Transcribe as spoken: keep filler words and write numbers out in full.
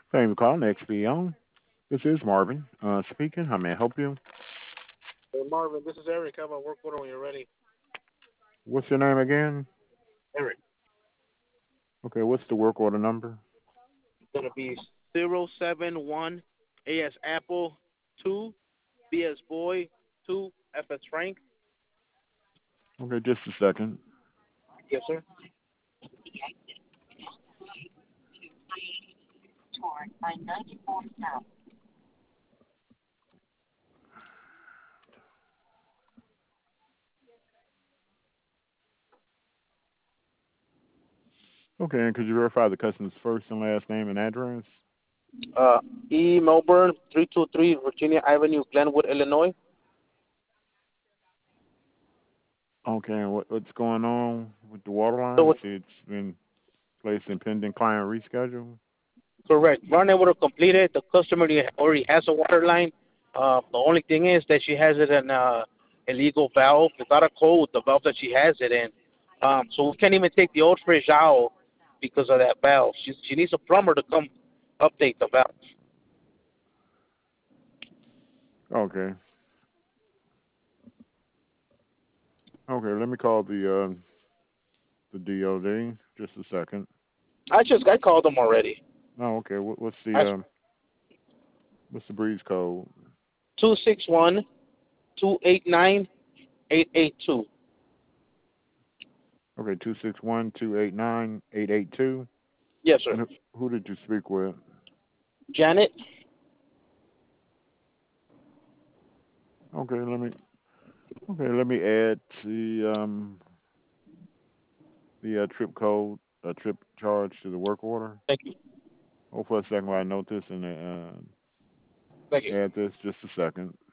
Thank you for calling X P on. This is Marvin uh, speaking. How may I help you? Hey Marvin, this is Eric. I have a work order when you're ready. What's your name again? Eric, Okay, what's the work order number? it's gonna be zero seven one A as Apple two B as boy two F as Frank. Okay, just a second. Yes, sir. Okay, and could you verify the customer's first and last name and address? Uh, E Melbourne three two three Virginia Avenue, Glenwood, Illinois. Okay, and what, what's going on with the water So line? it's See, it's been placed in pending client reschedule. correct. We're unable to complete it. The customer already has a water line. Uh, the only thing is that she has it in uh, illegal valve. It's not a code. The valve that she has it in. Um, so we can't even take the old fridge out because of that valve. She she needs a plumber to come update the valve. Okay. Okay, let me call the uh, the D O D. Just a second. I just I called them already. Oh, okay. What, what's I the um, what's the breeze code? two six one two eight nine eight eight two. Okay, two six one two eight nine eight eight two. Yes, sir. And who, who did you speak with? Janet. Okay, let me okay, let me add the um the uh, trip code, uh, trip charge to the work order. Thank you. Hold for a second while I note this and uh, Thank you. add this. Just a second.